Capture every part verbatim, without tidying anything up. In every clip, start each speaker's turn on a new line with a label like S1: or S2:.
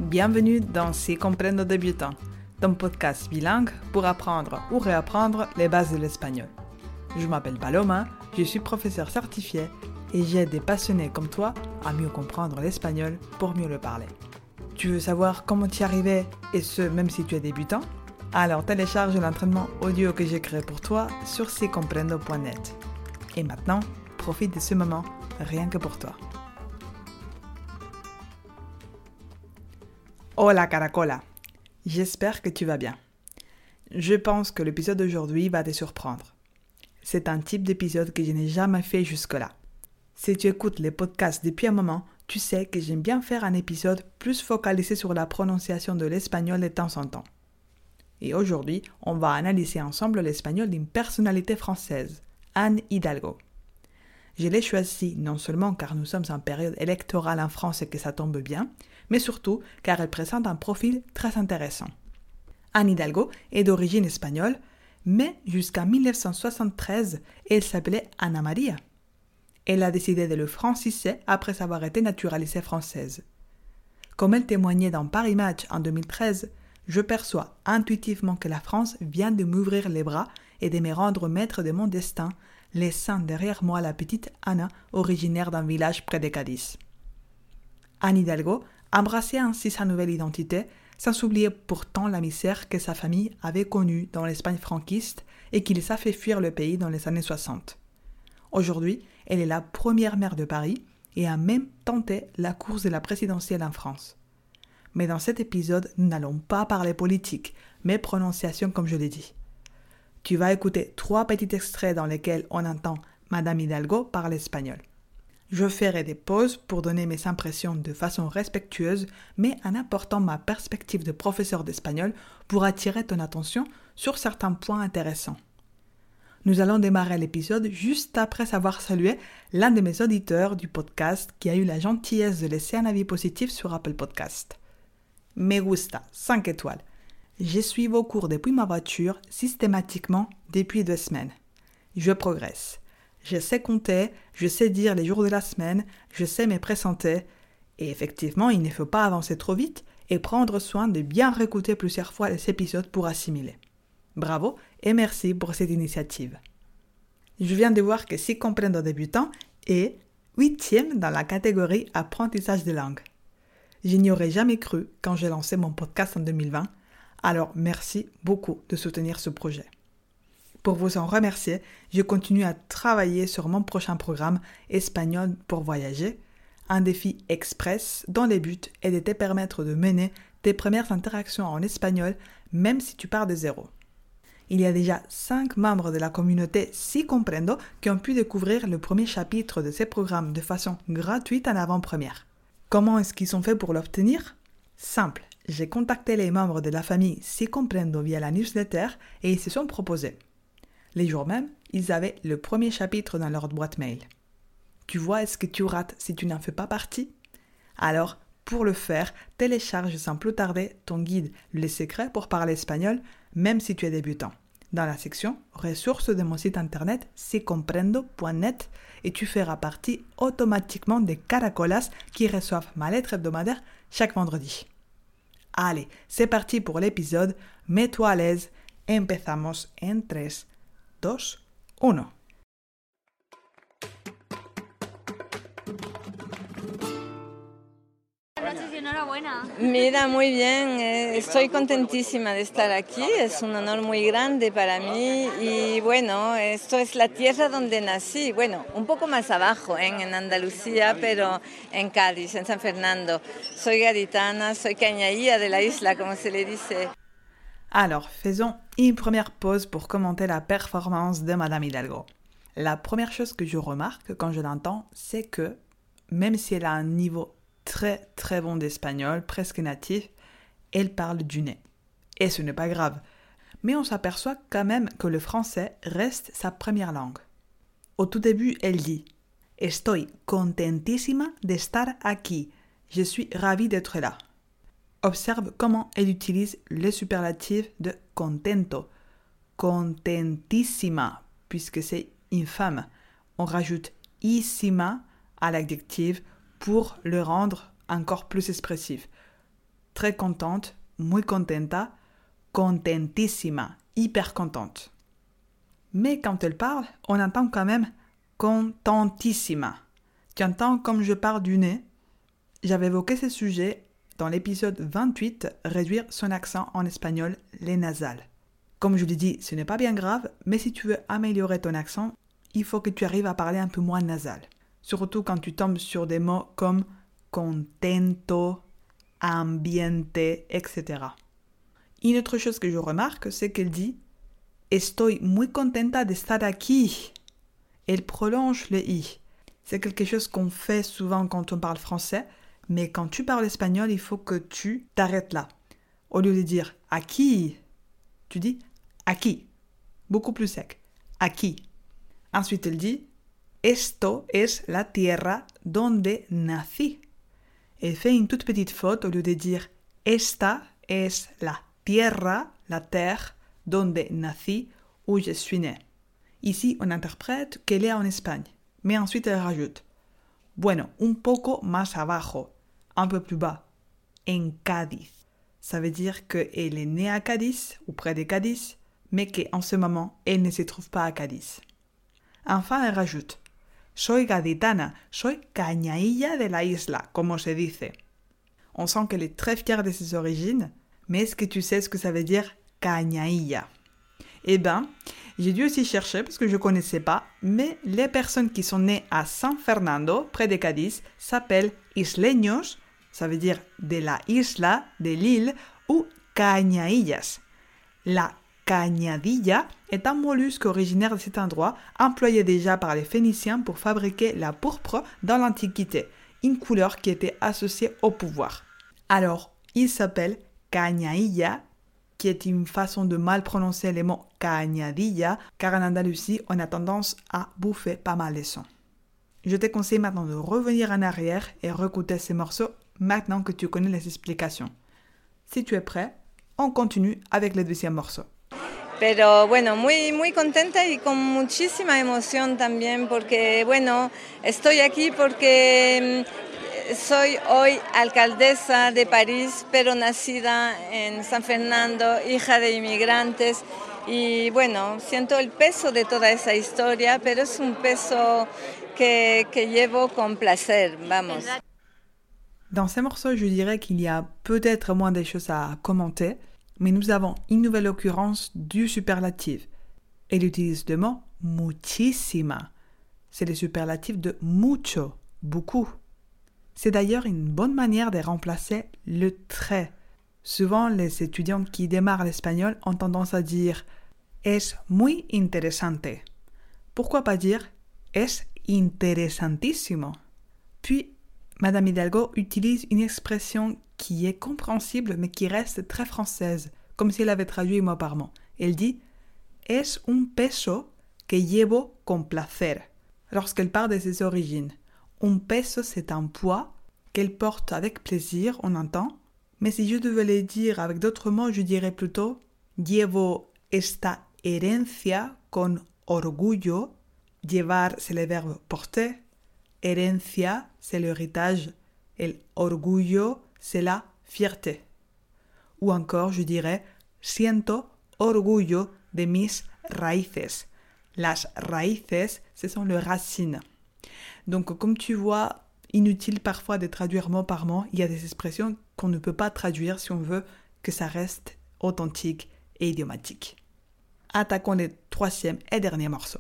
S1: Bienvenue dans Si comprendo débutant, ton podcast bilingue pour apprendre ou réapprendre les bases de l'espagnol. Je m'appelle Paloma, je suis professeur certifié et j'aide des passionnés comme toi à mieux comprendre l'espagnol pour mieux le parler. Tu veux savoir comment t'y arriver et ce même si tu es débutant? Alors télécharge l'entraînement audio que j'ai créé pour toi sur si comprendo point net. Et maintenant, profite de ce moment rien que pour toi. Hola Caracola, j'espère que tu vas bien. Je pense que l'épisode d'aujourd'hui va te surprendre. C'est un type d'épisode que je n'ai jamais fait jusque-là. Si tu écoutes les podcasts depuis un moment, tu sais que j'aime bien faire un épisode plus focalisé sur la prononciation de l'espagnol de temps en temps. Et aujourd'hui, on va analyser ensemble l'espagnol d'une personnalité française, Anne Hidalgo. Je l'ai choisie non seulement car nous sommes en période électorale en France et que ça tombe bien, mais surtout car elle présente un profil très intéressant. Anne Hidalgo est d'origine espagnole, mais jusqu'en dix-neuf cent soixante-treize, elle s'appelait Ana María. Elle a décidé de le franciser après avoir été naturalisée française. Comme elle témoignait dans Paris Match en deux mille treize, je perçois intuitivement que la France vient de m'ouvrir les bras et de me rendre maître de mon destin, laissant derrière moi la petite Anna, originaire d'un village près de Cadiz. Anne Hidalgo embrassait ainsi sa nouvelle identité, sans oublier pourtant la misère que sa famille avait connue dans l'Espagne franquiste et qui les a fait fuir le pays dans les années soixante. Aujourd'hui, elle est la première maire de Paris et a même tenté la course de la présidentielle en France. Mais dans cet épisode, nous n'allons pas parler politique, mais prononciation comme je l'ai dit. Tu vas écouter trois petits extraits dans lesquels on entend Madame Hidalgo parler espagnol. Je ferai des pauses pour donner mes impressions de façon respectueuse, mais en apportant ma perspective de professeur d'espagnol pour attirer ton attention sur certains points intéressants. Nous allons démarrer l'épisode juste après avoir salué l'un de mes auditeurs du podcast qui a eu la gentillesse de laisser un avis positif sur Apple Podcast. Me gusta, cinq étoiles. Je suis vos cours depuis ma voiture systématiquement depuis deux semaines. Je progresse. Je sais compter, je sais dire les jours de la semaine, je sais me présenter. Et effectivement, il ne faut pas avancer trop vite et prendre soin de bien réécouter plusieurs fois les épisodes pour assimiler. Bravo et merci pour cette initiative. Je viens de voir que Si comprendo débutant est huitième dans la catégorie apprentissage de langue. Je n'y aurais jamais cru quand j'ai lancé mon podcast en deux mille vingt, alors merci beaucoup de soutenir ce projet. Pour vous en remercier, je continue à travailler sur mon prochain programme Espagnol pour voyager, un défi express dont le but est de te permettre de mener tes premières interactions en espagnol même si tu pars de zéro. Il y a déjà cinq membres de la communauté Si comprendo qui ont pu découvrir le premier chapitre de ces programmes de façon gratuite en avant-première. Comment est-ce qu'ils ont fait pour l'obtenir? Simple, j'ai contacté les membres de la famille Si comprendo via la newsletter et ils se sont proposés. Les jours même, ils avaient le premier chapitre dans leur boîte mail. Tu vois ce que tu rates si tu n'en fais pas partie? Alors, pour le faire, télécharge sans plus tarder ton guide Les secrets pour parler espagnol, même si tu es débutant, dans la section ressources de mon site internet si comprendo point net et tu feras partie automatiquement des caracolas qui reçoivent ma lettre hebdomadaire chaque vendredi. Allez, c'est parti pour l'épisode. Mets-toi à l'aise. Empezamos en tres, dos, uno.
S2: Enhorabuena.
S3: Mira, muy bien, eh, estoy contentísima de estar aquí, es un honor muy grande para mí y bueno, esto es la tierra donde nací, bueno, un poco más abajo, ¿eh? En Andalucía, pero en Cádiz, en San Fernando. Soy gaditana, soy cañaía de la isla, como se le dice.
S1: Alors, faisons une première pause pour commenter la performance de Madame Hidalgo. La première chose que je remarque quand je l'entends, c'est que même si elle a un niveau très très bon d'espagnol, presque natif, elle parle du nez. Et ce n'est pas grave, mais on s'aperçoit quand même que le français reste sa première langue. Au tout début, elle dit « Estoy contentísima de estar aquí ». Je suis ravie d'être là. Observe comment elle utilise le superlatif de contento. Contentísima, puisque c'est une femme. On rajoute isima à l'adjectif pour le rendre encore plus expressif. très contente, muy contenta, contentísima, hyper contente. Mais quand elle parle, on entend quand même contentissima. Tu entends comme je parle du nez. J'avais évoqué ce sujet dans l'épisode vingt-huit, réduire son accent en espagnol, les nasales. Comme je l'ai dit, ce n'est pas bien grave, mais si tu veux améliorer ton accent, il faut que tu arrives à parler un peu moins nasal. Surtout quand tu tombes sur des mots comme contento, ambiente, et cetera. Une autre chose que je remarque, c'est qu'elle dit « Estoy muy contenta de estar aquí ». Elle prolonge le « i ». C'est quelque chose qu'on fait souvent quand on parle français, mais quand tu parles espagnol, il faut que tu t'arrêtes là. Au lieu de dire « aquí », tu dis « aquí ». Beaucoup plus sec. « Aquí ». Ensuite, elle dit « Esto es la tierra donde nací ». Elle fait une toute petite faute au lieu de dire « Esta es la tierra, la terre, donde nací, où je suis né ». Ici, on interprète qu'elle est en Espagne. Mais ensuite, elle rajoute « Bueno, un poco más abajo ». Un peu plus bas, en Cádiz. Ça veut dire qu'elle est née à Cadiz, ou près de Cadiz, mais qu'en ce moment, elle ne se trouve pas à Cadiz. Enfin, elle rajoute « Soy gaditana, soy cañailla de la isla, como se dice ». On sent qu'elle est très fière de ses origines, mais est-ce que tu sais ce que ça veut dire « cañailla » ? Eh bien, j'ai dû aussi chercher parce que je ne connaissais pas, mais les personnes qui sont nées à San Fernando, près de Cadiz, s'appellent isleños, ça veut dire de la isla, de l'île, ou cañaillas. La cañadilla est un mollusque originaire de cet endroit, employé déjà par les Phéniciens pour fabriquer la pourpre dans l'Antiquité, une couleur qui était associée au pouvoir. Alors, il s'appelle cañailla, qui est une façon de mal prononcer les mots cañadilla, car en Andalousie, on a tendance à bouffer pas mal les sons. Je te conseille maintenant de revenir en arrière et réécouter ces morceaux maintenant que tu connais les explications. Si tu es prêt, on continue avec le deuxième morceau.
S3: Pero bueno, muy, muy contenta y con muchísima emoción también porque, bueno, estoy aquí porque soy hoy alcaldesa de París, pero nacida en San Fernando, hija de inmigrantes. Y bueno, siento el peso de toda esa historia, pero es un peso que, que llevo con placer, vamos.
S1: Dans ces morceaux, je dirais qu'il y a peut-être moins de choses à commenter, mais nous avons une nouvelle occurrence du superlatif. Elle utilise le mot muchísima. C'est le superlatif de mucho, beaucoup. C'est d'ailleurs une bonne manière de remplacer le très. Souvent, les étudiants qui démarrent l'espagnol ont tendance à dire « es muy interesante ». Pourquoi pas dire « es interesantísimo ». Puis, Madame Hidalgo utilise une expression qui est compréhensible mais qui reste très française, comme si elle avait traduit mot par mot. Elle dit « es un peso que llevo con placer » lorsqu'elle parle de ses origines. Un peso, c'est un poids qu'elle porte avec plaisir, on entend. Mais si je devais le dire avec d'autres mots, je dirais plutôt « llevo esta herencia con orgullo ». Llevar, c'est le verbe porter. Herencia, c'est l'héritage. Et orgullo, c'est la fierté. Ou encore, je dirais « siento orgullo de mis raíces ». Las raíces, ce sont les racines. Donc, comme tu vois, inutile parfois de traduire mot par mot. Il y a des expressions qu'on ne peut pas traduire si on veut que ça reste authentique et idiomatique. Attaquons le troisième et dernier morceau.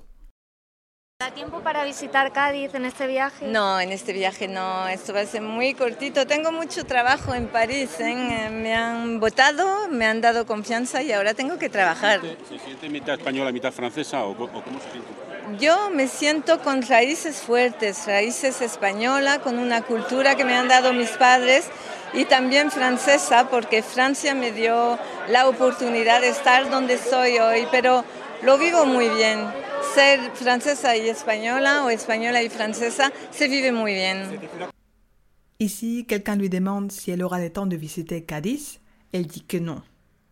S2: ¿Da tiempo para visitar Cádiz en este viaje?
S3: No, en este viaje no, esto va a ser muy cortito. Tengo mucho trabajo en París, ¿eh? Me han votado, me han dado confianza y ahora tengo que trabajar.
S4: ¿Se siente mitad española, mitad francesa o, o cómo se siente?
S3: Yo me siento con raíces fuertes, raíces española, con una cultura que me han dado mis padres y también francesa, porque Francia me dio la oportunidad de estar donde estoy hoy, pero lo vivo muy bien. Ser francesa y española o española y francesa se vive muy bien.
S1: Ici, quelqu'un lui demande si elle aura le temps de visiter Cadiz. Elle dit que non.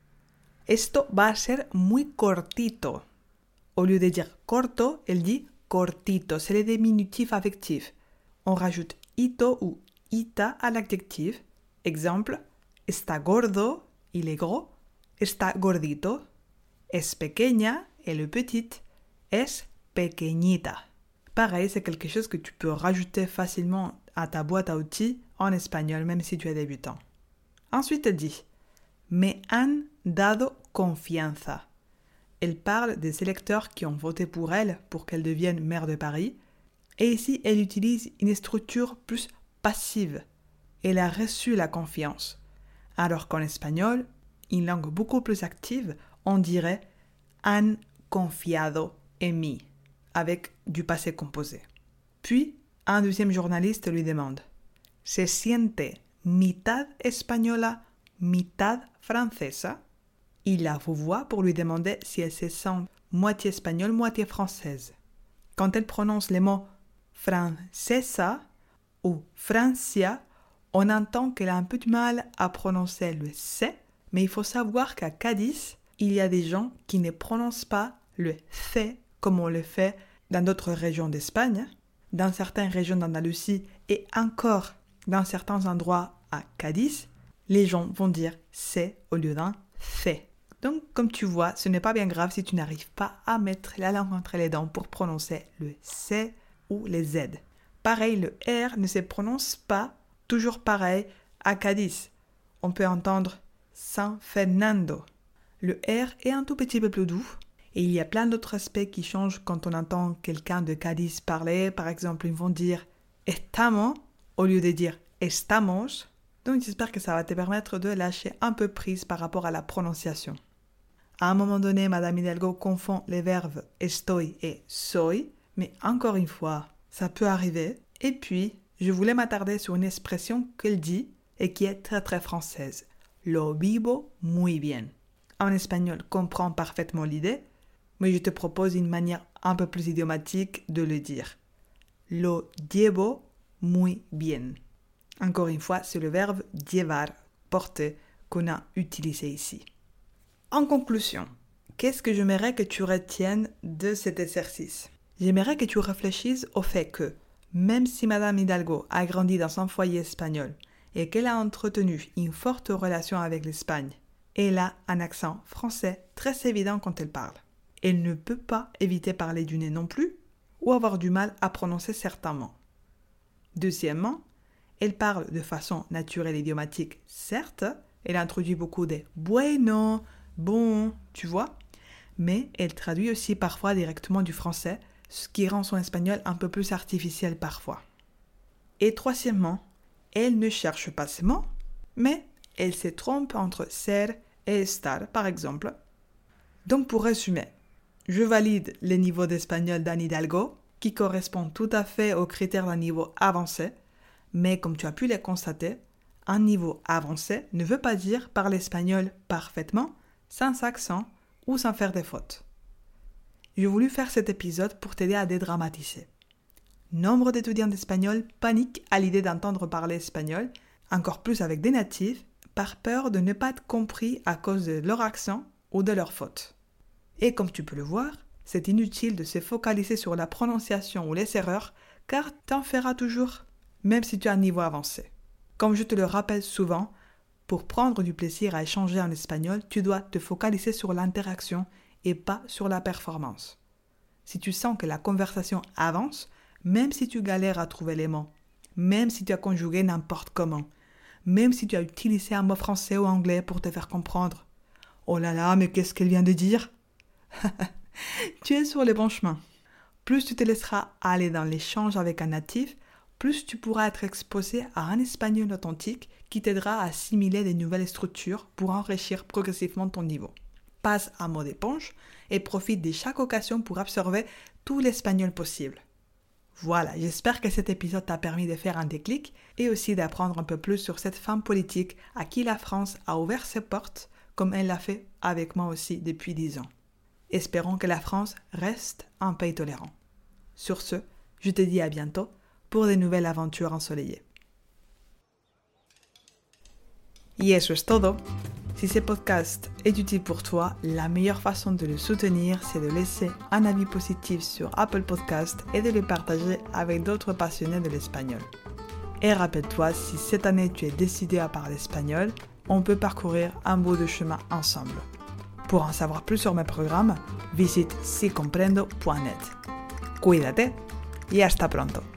S1: Esto va a ser muy cortito. Au lieu de dire corto, elle dit cortito. C'est le diminutif affectif. On rajoute ito ou ita à l'adjectif. Exemple, está gordo, il est gros, está gordito, es pequeña, elle est petite, es pequeñita. Pareil, c'est quelque chose que tu peux rajouter facilement à ta boîte à outils en espagnol, même si tu es débutant. Ensuite, elle dit « Me han dado confianza ». Elle parle des électeurs qui ont voté pour elle pour qu'elle devienne maire de Paris. Et ici, elle utilise une structure plus passive. Elle a reçu la confiance. Alors qu'en espagnol, une langue beaucoup plus active, on dirait « han confiado en mí » avec du passé composé. Puis, un deuxième journaliste lui demande « Se siente mitad española, mitad francesa ?» Il la revoit pour lui demander si elle se sent moitié espagnole, moitié française. Quand elle prononce les mots « francesa » ou « francia », on entend qu'elle a un peu de mal à prononcer le « c », mais il faut savoir qu'à Cadiz, il y a des gens qui ne prononcent pas le « c » comme on le fait dans d'autres régions d'Espagne, dans certaines régions d'Andalousie et encore dans certains endroits à Cadiz, les gens vont dire « c » au lieu d'un « c ». Donc, comme tu vois, ce n'est pas bien grave si tu n'arrives pas à mettre la langue entre les dents pour prononcer le « c » ou les « z ». Pareil, le « r » ne se prononce pas toujours pareil à Cadiz. On peut entendre « San Fernando ». Le « r » est un tout petit peu plus doux. Et il y a plein d'autres aspects qui changent quand on entend quelqu'un de Cadiz parler. Par exemple, ils vont dire « estamos » au lieu de dire « estamos ». Donc, j'espère que ça va te permettre de lâcher un peu prise par rapport à la prononciation. À un moment donné, Madame Hidalgo confond les verbes « estoy » et « soy ». Mais encore une fois, ça peut arriver. Et puis, je voulais m'attarder sur une expression qu'elle dit et qui est très très française. « Lo vivo muy bien ». En espagnol, comprend parfaitement l'idée. Mais je te propose une manière un peu plus idiomatique de le dire. Lo llevo muy bien. Encore une fois, c'est le verbe llevar, porter, qu'on a utilisé ici. En conclusion, qu'est-ce que j'aimerais que tu retiennes de cet exercice? J'aimerais que tu réfléchisses au fait que, même si Madame Hidalgo a grandi dans un foyer espagnol et qu'elle a entretenu une forte relation avec l'Espagne, elle a un accent français très évident quand elle parle. Elle ne peut pas éviter parler du nez non plus ou avoir du mal à prononcer certains mots. Deuxièmement, elle parle de façon naturelle et idiomatique, certes, elle introduit beaucoup de « bueno »,« bon », tu vois, mais elle traduit aussi parfois directement du français, ce qui rend son espagnol un peu plus artificiel parfois. Et troisièmement, elle ne cherche pas ces mots, mais elle se trompe entre « ser » et « estar » par exemple. Donc pour résumer, je valide les niveaux d'espagnol d'Anne Hidalgo, qui correspondent tout à fait aux critères d'un niveau avancé, mais comme tu as pu le constater, un niveau avancé ne veut pas dire parler espagnol parfaitement, sans accent ou sans faire des fautes. J'ai voulu faire cet épisode pour t'aider à dédramatiser. Nombre d'étudiants d'espagnol paniquent à l'idée d'entendre parler espagnol, encore plus avec des natifs, par peur de ne pas être compris à cause de leur accent ou de leurs fautes. Et comme tu peux le voir, c'est inutile de se focaliser sur la prononciation ou les erreurs, car t'en feras toujours, même si tu as un niveau avancé. Comme je te le rappelle souvent, pour prendre du plaisir à échanger en espagnol, tu dois te focaliser sur l'interaction et pas sur la performance. Si tu sens que la conversation avance, même si tu galères à trouver les mots, même si tu as conjugué n'importe comment, même si tu as utilisé un mot français ou anglais pour te faire comprendre. Oh là là, mais qu'est-ce qu'elle vient de dire? Tu es sur le bon chemin. Plus tu te laisseras aller dans l'échange avec un natif, plus tu pourras être exposé à un espagnol authentique qui t'aidera à assimiler des nouvelles structures pour enrichir progressivement ton niveau. Passe à mode éponge et profite de chaque occasion pour absorber tout l'espagnol possible. Voilà, j'espère que cet épisode t'a permis de faire un déclic et aussi d'apprendre un peu plus sur cette femme politique à qui la France a ouvert ses portes comme elle l'a fait avec moi aussi depuis dix ans. Espérons que la France reste un pays tolérant. Sur ce, je te dis à bientôt pour de nouvelles aventures ensoleillées. Y eso es todo. Si ce podcast est utile pour toi, la meilleure façon de le soutenir, c'est de laisser un avis positif sur Apple Podcast et de le partager avec d'autres passionnés de l'espagnol. Et rappelle-toi, si cette année tu es décidé à parler espagnol, on peut parcourir un bout de chemin ensemble. Pour en savoir plus sur mes programmes, visite si comprendo punto net. Cuídate y hasta pronto.